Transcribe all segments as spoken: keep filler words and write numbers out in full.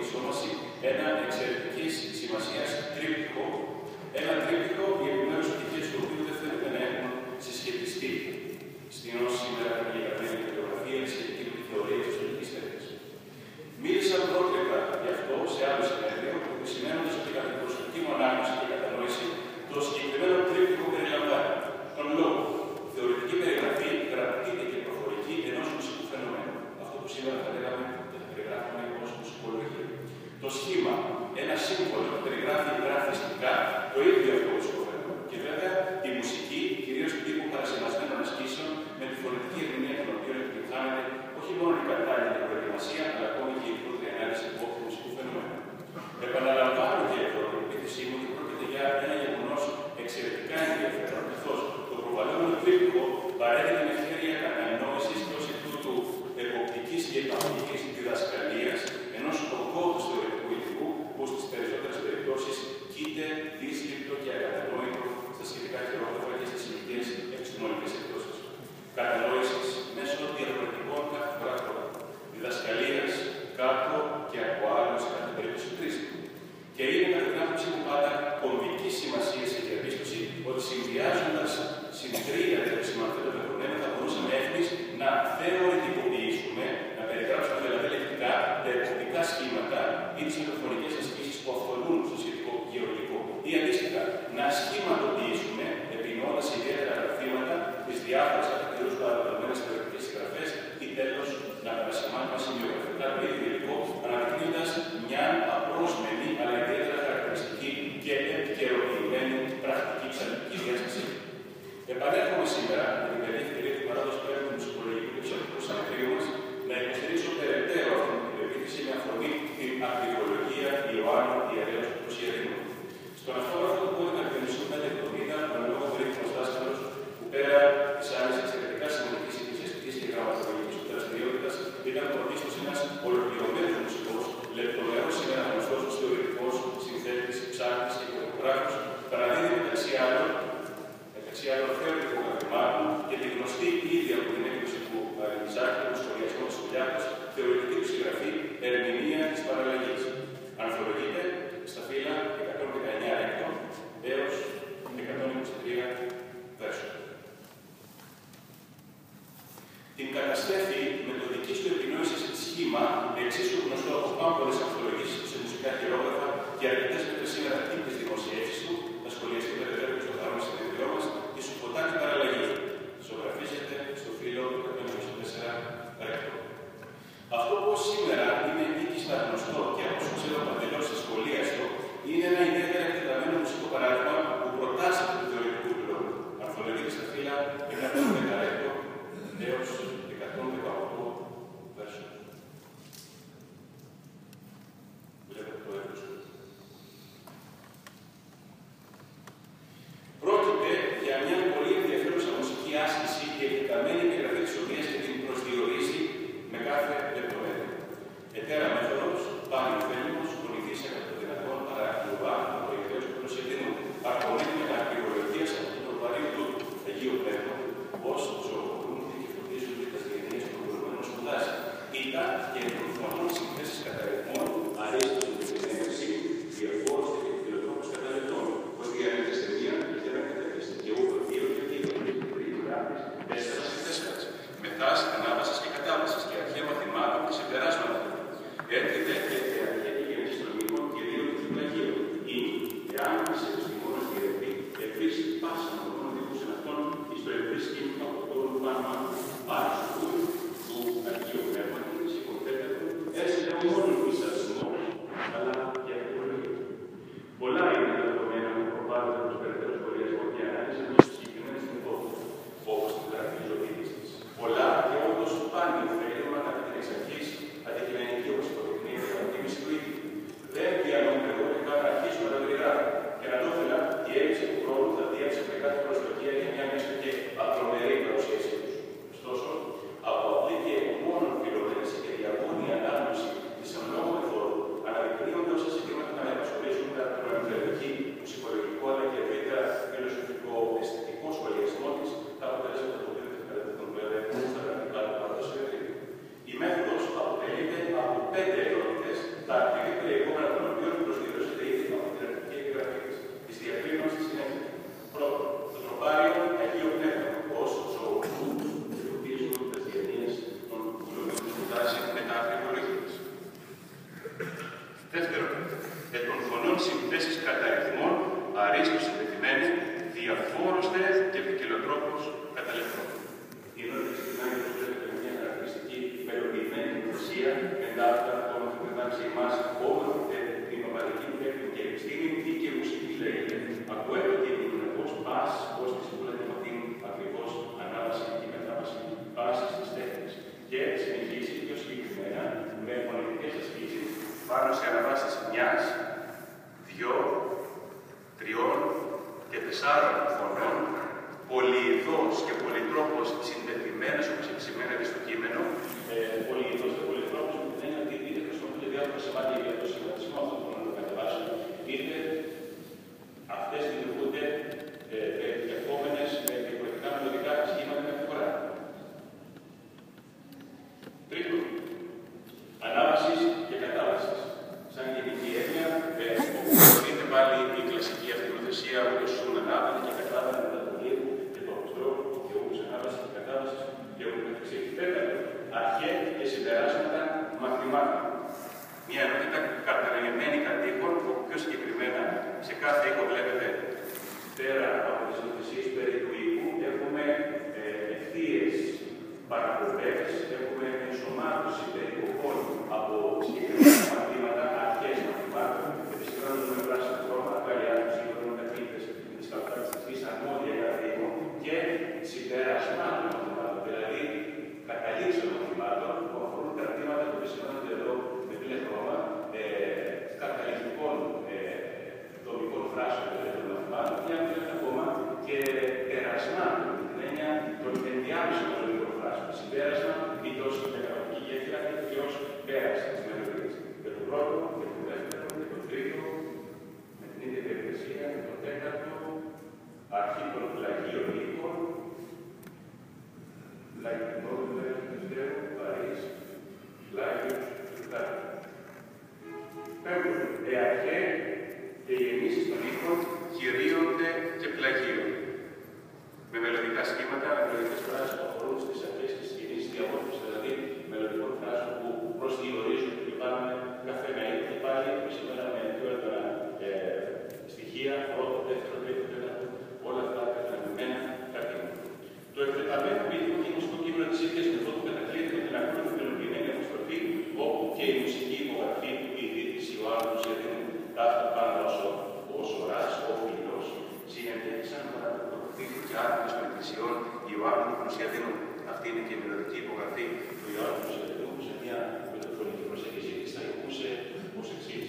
ενσωμάσει ένα εξαιρετικής σημασίας τρίπτυχο, ένα τρίπτυχο οι επιμέρους πτυχές του οποίου δεν θέλετε να έχουν συσχετιστεί στην ως σήμερα εγγεγραμμένη φωτογραφία της σχετική του θεωρία της ιστορικής έρευνας. Μίλησα πρώτα γι' αυτό σε άλλο συνέδριο, επισημαίνοντας ότι κατά την προσωπική μου ανάγνωση και κατανόηση το συγκεκριμένο τρίπτυχο περιλαμβάνει τον λόγο, θεωρητική περιγραφή, γραπτή και προφορική ενός μουσικού φαινομένου. Αυτό που σήμερα θα λέγαμε και θα περιγράφουμε ως μουσικολογία. Το σχήμα, ένα σύμβολο που περιγράφει γραφιστικά το ίδιο αυτό μουσικό φαινόμενο. Και βέβαια η μουσική, κυρίως του τύπου παρασυμβασμένων ασκήσεων, με τη φωνητική ερμηνεία των οποίων επιτυγχάνεται όχι μόνο η κατάλληλη προετοιμασία, αλλά ακόμη και η πρώτη ανάλυση του όποιου μουσικού φαινομένου. Επαναλαμβάνω και εδώ την επίθεσή μου ότι πρόκειται για ένα γεγονός εξαιρετικά ενδιαφέρον, καθώς το προβαλλόμενο τρίπτυχο παρέχει την ευκαιρία κατανόησης και ως εκ τούτου εποπτικής και επαγωγικής διδασκαλίας ενός ορκώδους θεωρητικού υλικού που στις περισσότερες περιπτώσεις κοίται δύσληπτο και ακατανόητο στα σχετικά χειρόγραφα και στις ηλικίες επιστημονικές εκδόσεις. Κατανόησης μέσω διαφορετικών καθηγράτων, διδασκαλίας κάτω και από άλλο σε κάθε περίπτωση χρήστη. Και είναι κατά την άποψή μου πάντα κομβική σημασία σε διαπίστωση ότι συνδυάζοντας συντρία και σημαντικά δεδομένα θα μπορούσαμε εύκολα να θεωρητικοποιήσουμε, να περιγράψουμε δηλαδή λεκτικά τα εποπτικά σχήματα ή τις μικροφωνικές ασκήσεις που αφορούν στο σχετικό γεωλογικό ή αντίστοιχα να σχηματοποιήσουμε, επινοώντας ιδιαίτερα γραφήματα, τις διάφορες κατακαιρούς παραδεδομένες θεωρητικές συγγραφές ή τέλος να παρασημάνουμε σημειογραφικά το ίδιο υλικό, αναδεικνύοντας μια απρόσμενη αλλά ιδιαίτερα χαρακτηριστική και επικαιροποιημένη πρακτική ψαλτική διάσταση. Επανέρχομαι σήμερα με την καλή ευκαιρία του παράδοση του έργου μουσικολογικού και ψαλτικού συνεδρίου μας να υποστηρίξω περαιτέρω αυτή την επίθεση με αφορμή την ακτιβολογία Ιωάννου Ιερέως του Ιερήνου. Στον αυτόγραφο του κώδικα του Μισού πέντε εβδομήντα, ο λόγο περίφημος δάσκαλος που πέρα της άλλης εξαιρετικά σημαντικής εκκλησιαστικής και γραμματολογικής του δραστηριότητας ήταν πρωτίστως ένας ολοκληρωμένος μουσικός, λεπτομερός σήμερα γνωστός ως θεωρητικός, συνθέτης, ψάλτης και κωδικογράφος, παραδίδει μεταξύ άλλων μεταξύ άλλων θεωρητικών γραφημάτων και τη γνωστή ήδη από την έκδοση του Αριστοτέλη, του σχολιασμού της Κουλιάκος, θεωρητική του συγγραφή Ερμηνεία της Παραλλαγής. Ανθολογείται στα φύλλα εκατόν δεκαεννιά έκτο έως εκατόν είκοσι τρία βέρσο. Την καταστρέφει με το δική του επινόηση σχήμα, εξίσου γνωστό από πάμπολες ανθολογήσεις σε μουσικά χειρόγραφα και αρκετές μέχρι σήμερα τύπες δημοσιεύσεις του, θα σχολιαστεί περαιτέρω και στο παρόν συνεδριό μας, η Σουφωτάκη Παραλλαγή. Ζωγραφίζεται στο φύλλο εκατόν είκοσι τέσσερα ρέκτο. Αυτό που σήμερα είναι ήκιστα γνωστό και από όσο ξέρω παντελώς στα σχολεία του, είναι ένα ιδιαίτερα εκτεταμένο μουσικό παράδειγμα που προτάσσεται του θεωρητικού λόγου. Ανθολογείται στα φύλλα εκατόν δέκα ρέκτο έως εκατόν δεκαοκτώ βέρσο. Βλέπετε το έργο του. Πρόκειται για μια πολύ ενδιαφέρουσα μουσική άσκηση και εκτεταμένη εγγραφή της οποίας και την προσδιορίζει με κάθε λεπτομέρεια. Ετέρα μέθοδος, πάλι ωφέλιμος, βοηθήσει κατά το δυνατόν παρακολουθά από το ιδέος του προσεδίνου. Αρκονεί με τα ακριβολογίας από το βαρύ του Αγίου Πνεύμα, πώς ζωοποιούνται και φροντίζονται τα γενιές των προηγούμενων σπουδάσει. Ήταν και εκδοχών συνθέσεις κατά ρυθμών, αρίστος με την ένωση, διαφόρους και φιλοτρόπους καταλεπτών, πως διανύεται σε μία και δεν κατεύθυνση και ούτω δύο και δύο, τρίτου γράφης, τέσσερας και τέσσερας. Μεθάς, ανάβασης και κατάβασης και αρχαία μαθημάτων και συμπεράσματα. Έρχεται και αρχαία και γενιστρομικών και δύο και φυλακίων. Ή, εάν είσαι επιστημόνος διερευνή, επίσης πάσα από τον οδηγού σε αυτόν, εις το ευρίσκει από τον πάνω πάνω του του Αγίου Πνεύματος, υποθέτεται, έρχεται ο μόνος μισασμός, αλλά και αρχαιολογία. Πολλά είναι τα δεδομένα που προβάλλονται προς περαιτέρω σχολιασμό και ανάλυση ενός συγκεκριμένης μεθόδου, όπως την χαρακτηριζοποίηση της. Πολλά και όντως πάνε ωφέλιμα κατά την εξ αρχής αντικειμενική όπως υποδεικνύει η αποτίμηση του ίδιου. Δεν διανοούμε εγώ και καν αρχίσω να τα περιγράφω. Και να το ήθελα, η έλλειψη του χρόνου θα διέψε με κάθε προσδοκία για μια μέσα και ακρομερή παρουσίασή τους. Στο αναβάσεις μιας, δυο, τριών και τεσσάρων φωνών, πολυειδώς και πολυτρόπως συντεθειμένες, όπως επισημαίνεται στο κείμενο, ε, πολυειδώς και πολυτρόπως, που δεν είναι ότι είτε χρησιμοποιούνται διάφορα σημάδια για το σχηματισμό αυτών που να το κατεβάσουν, είτε αυτές δημιουργούνται ε, επόμενες με διαφορετικά μελλοντικά σχήματα κάθε φορά. Τρίτον, ανάβασης και κατάβασης. Σαν γενική έννοια, ε, όπου θεωρείται πάλι η κλασική αυτονοθεσία, ούτως σου ανάβανε και κατάβανε μετά τον λίγο και το αποστρόφο και όπως ανάβαση και κατάβαση και όπου καθεξής. Τέταρτον, αρχέ και συμπεράσματα μαθημάτων. Μια ενότητα κατανεμμένη κατοίκων, όπου πιο συγκεκριμένα σε κάθε οίκο βλέπετε πέρα από τις νοθεσίες περί του οίκου, έχουμε ε, ευθείες παραπομπές, έχουμε ενσωμάτωση περικοπών από συγκεκριμένα μαθήματα, αρχές μαθημάτων, επισημαίνοντας με πράσινο χρώμα, παλιά του σύγχρονου καθηγητές της καπιταλιστικής αρμόδια κάθε οίκο και συμπερασμάτων μαθημάτων, δηλαδή καταλήξεων μαθημάτων που αφορούν κρατήματα που επισημαίνονται εδώ με μπλε χρώμα, ε, καταληκτικών ε, δομικών φράσεων των μαθημάτων, και αν θέλετε ακόμα και περασμάτων, με την έννοια των ενδιάμεσων δομικών φράσεων. Συμπέρασμα ή τόσο με γραμματική γέφυρα και ως πέραση της μελωδίας. Για τον πρώτο, για τον δεύτερο, για τον τρίτο, με την ίδια διαδικασία, για τον τέταρτο, αρχή των πλαγίων οίκων, πλάγιο του πρώτου, του δεύτερου, Παρίς, πλάγιο του τετάρτου. Πέμπτον, εαρχέ και οι γεννήσεις των οίκων κηρύονται και πλαγίων. Με μελλοντικά σχήματα, με μελλοντικές φράσεις που αφορούν στις αρχές και στις γεννήσεις διαμόρφωσης, δηλαδή μελλοντικών φράσεων που προσδιορίζουν και λαμβάνουν κάθε μέλη και πάλι επισημένα με πιο έντονα ε, στοιχεία, πρώτο, δεύτερο, τρίτο, τέταρτο, όλα αυτά κατανεμμένα κατοίκων. Το εκτεταμένο μήνυμα και γνωστό κείμενο της ίδιας μεθόδου κατακλείδει με την ακρόαση μελοποιημένη αποστροφή, όπου και η μουσική υπογραφή του ποιητή της Ιωάννου του Σιαδίνου, ταύτα πάντα όσο ο Σοράς, ο Φιλός, συνεντέθησαν παρά το πρωτοτύπου και άρχοντες των εκκλησιών Ιωάννου του Σιαδίνου. Αυτή είναι και η μελλοντική υπογραφή του Ιωάννου του Σιαδίνου, που σε μια μεταφωνική προσέγγιση της θα ηχούσε ως εξής.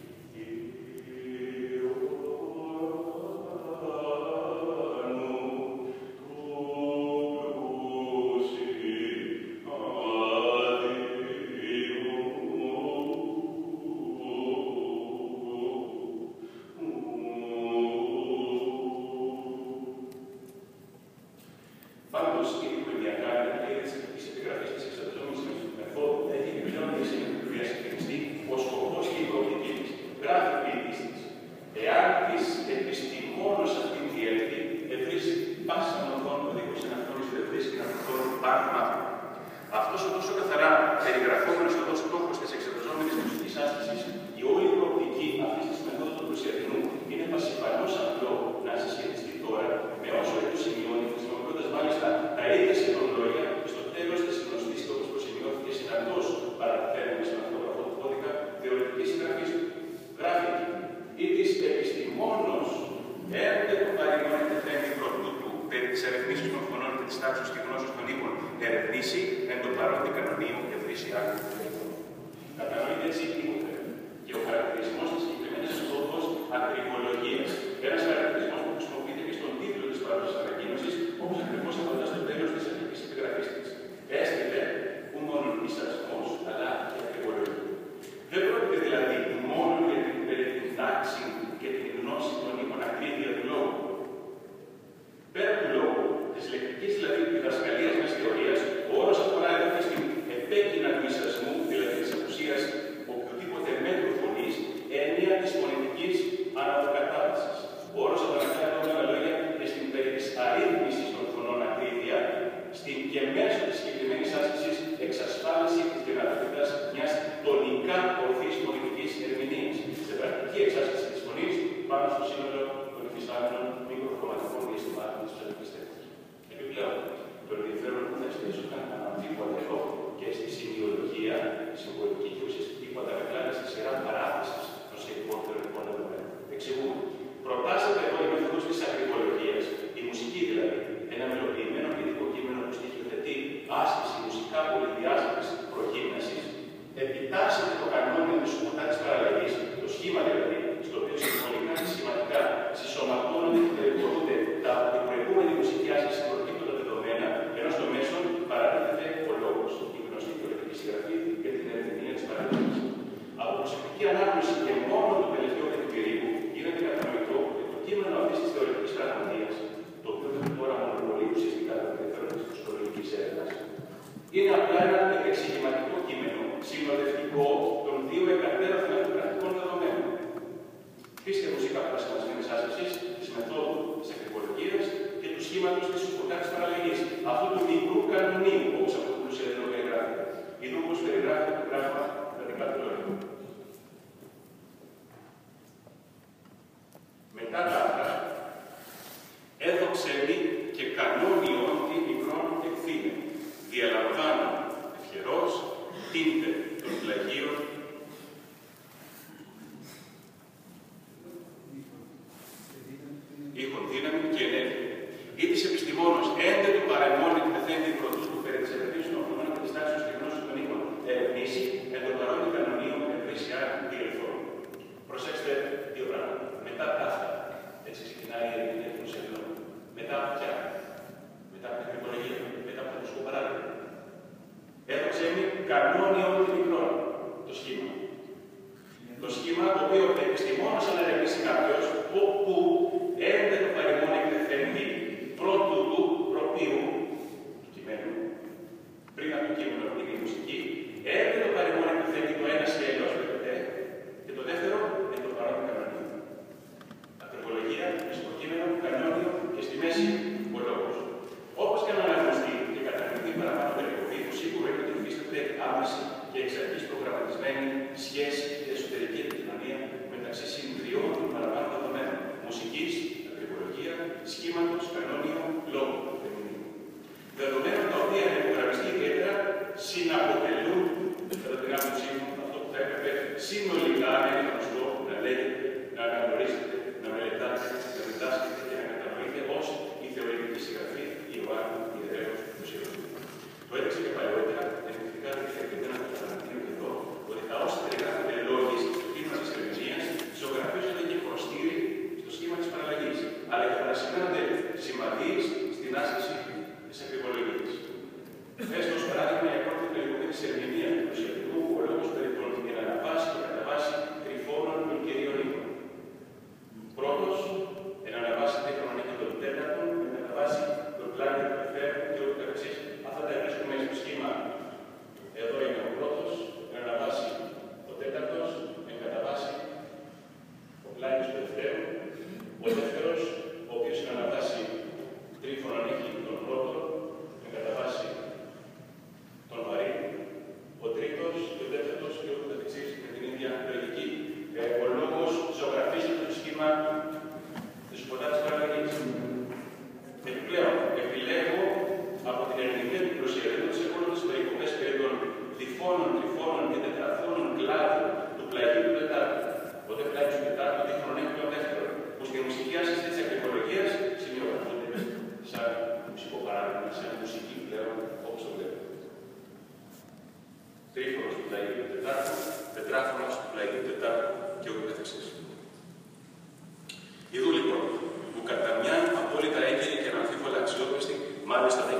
Πάντως, η οικογενειακά αναλύει τη επιγραφή τη εξαρτώμενη μεθόδου έχει επιπλέον τη συνειδητοποιία συγκεκριστεί ο σκοπό και η προοπτική τη. Γράφει η ποιητή τη. Εάν τη επιστημόνω αυτή τη διέλευση ευρίσκει πάσα μορφών που δίχω ένα αυτόνιστο ευρίσκει να προχωρούν πάνω μάθημα. Αυτό ο τόσο καθαρά περιγραφόμενο οδό στόχο τη εξαρτώμενη μουσική άσκηση, η όλη προοπτική αυτή τη μεθόδου του Προσιαδινού είναι πασιφανώ απλό να συσχετιστεί τώρα με όσο του σημειώνει, χρησιμοποιώντα μάλιστα τα ίδια σχεδόν λόγια στο τέλος της γνωστής και όπως προσημειώθηκε συναντός παρατηθέμενη στον αυτόγραφο του κώδικα θεωρητικής συγγραφής του. Γράφει ή της επιστημόνος έρχεται το παρήμον εκτεθέμενη πρωτού του περί της ερευνήσεως των φωνών και της τάξης και γνώσεως των οίκων ερευνήσει εν το παρόντι κανονίου και βρύση άκρη. Κατανοείται έτσι τίποτε. Και ο χαρακτηρισμός της συγκεκριμένης στόχος ακριβολογίας, ένας χαρακτηρισμός που χρησιμοποιείται και στον τίτλο της παρούσας ανακοίνωσης, όπως ακριβώς απαντά στο τέλος της αρχικής επιγραφής της. Έστειλε που μόνο εισασμός, αλλά και ακριβολογία. Δεν πρόκειται δηλαδή μόνο για την περί την τάξη και την γνώση των οίκων ακρίβεια του λόγου. Πέρα του λόγου, της λεκτικής δηλαδή διδασκαλίας μιας θεωρίας, ο όρος αφορά εδώ και στην επέκεινα του εισασμού, δηλαδή της απουσίας οποιοδήποτε μέτρου φωνής, έννοια της φωνητικής αναποκατάστασης. Ο όρος αφορά Είναι απλά ένα επεξηγηματικό κείμενο, συνοδευτικό των δύο εκατέρωθεν αυτοκρατικών δεδομένων. Φύσικα μουσικά παρασκευασμένη άσκηση τη μεθόδου τη ακριβολογία και του σχήματο τη υποκάτω παραλλαγή. Αυτού του μικρού κανονίου, όπω αποτελούσε εδώ περιγράφεται. Είδω όπω περιγράφεται το γράμμα κρατικά του λόγου. Μετά τα άλλα, έδοξε μη και κανόνιον τι μικρόν εκθήνε. Διαλαμβάνω ευχερός, τίντε των πλαγίων. Ήχον δύναμη και ενέργεια. Ή της επιστημόνος, έντε του παρεμόνι και τεθέντη πρωτούς που περί της ερευνήσεων των ονομών της τάξης και γνώσης των οίκων ερευνήσει, εν το παρόντι κανονίων ευρύσια διελθών. Προσέξτε δύο πράγματα. Μετά τα αυτά, έτσι ξεκινάει η ερμηνεία του σελίδων. Μετά πια, μετά από την ακριβολογία, μετά από το μουσικό παράδειγμα. Έδωξε μη κανόνιο ότι μικρό το σχήμα. Το σχήμα το οποίο επιστημόνος αν ερευνήσει κάποιος, όπου έντε το παρεμόν εκτεθέντη πρώτου του προπίου του κειμένου, πριν από το κείμενο από την μουσική, έντε το παρεμόν εκτεθέντη το ένα σκέλος, βλέπετε, και το δεύτερο είναι το παρόν κανονίο. Ακριβολογία, μουσικό κείμενο, κανόνιο και στη μέση ο λόγος. Όπως και να αναγνωστεί και κατανοηθεί παραπάνω περικοπή, το σίγουρο είναι ότι υφίσταται άμεση και εξ αρχής προγραμματισμένη σχέση και εσωτερική επικοινωνία μεταξύ συνδυών των παραπάνω δεδομένων. Μουσικής, ακριβολογία, σχήματος, κανόνιο, λόγου. Δεδομένα τα οποία είναι υπογραμμιστεί ιδιαίτερα συναποτελούν, κατά την άποψή μου, αυτό που θα έπρεπε συνολικά να είναι γνωστό, να λέγεται, να αναγνωρίζετε, να μελετάτε, να διδάσκετε και να κατανοείτε ως η θεωρητική συγγραφή Ιωάννου Ιερέως του Σιωδού. Το έδειξε και παλαιότερα, ενδεικτικά δεν θα καταναλύνω και εδώ, ότι τα όσα περιγράφονται λόγοι στο κείμενο της ερμηνείας ζωγραφίζονται και προστήρι στο σχήμα της παραλλαγής, αλλά και παρασυμαίνονται σημαδείς στην άσκηση της ακριβολογίας. Έστω ως παράδειγμα η πρώτη περικοπή της ερμηνείας του Σιωδού, ο λόγος περί των εναναβάσει και καταβάσει τριφώνων των κυρίων οίκων. Πρώτος, εναναβάσει τριφώνων οίκων των τέταρτων, εναναβάσει τον πλάνο του εφαίρου και ούτω καθεξής. Αυτά τα βρίσκουμε στο σχήμα. Εδώ είναι ο πρώτος, εναναβάσει ο τέταρτος, εγκαταβάσει ο πλάνος του εφαίρου. Ο δεύτερος, ο οποίος εναναβάσει τρίφωνον οίκη τον πρώτο, εγκαταβάσει τον βαρύ. Ο τρίτος και ο τέταρτος και ούτω καθεξής με την ίδια λογική. Ε, ο λόγος ζωγραφίζεται το σχήμα της υποτάτης παραλλαγής. Επιπλέον, επιλέγω από την ερμηνεία του προσιερέντος σε όλες τις περικοπές περί των διφώνων, τριφώνων και τετραθώνων κλάδων του πλαγίου του Τετάρτου. Ο δε πλάγιος του Τετάρτου δείχνουν έκτο δεύτερο, που στη μουσική άσκηση της ακριβολογίας σημειογραφούνται σαν μουσικό παράδειγμα, σαν μουσική πλέον, όπως το βλέπετε. Τρίφωνος του πλαγίου του Τετάρτου, τετράθωνος του πλαγίου του Τετάρτου και ούτω καθεξής. Ιδού λοιπόν, που κατά μια απόλυτα έγκαιρη και αναμφίβολα αξιόπιστη, μάλιστα δεν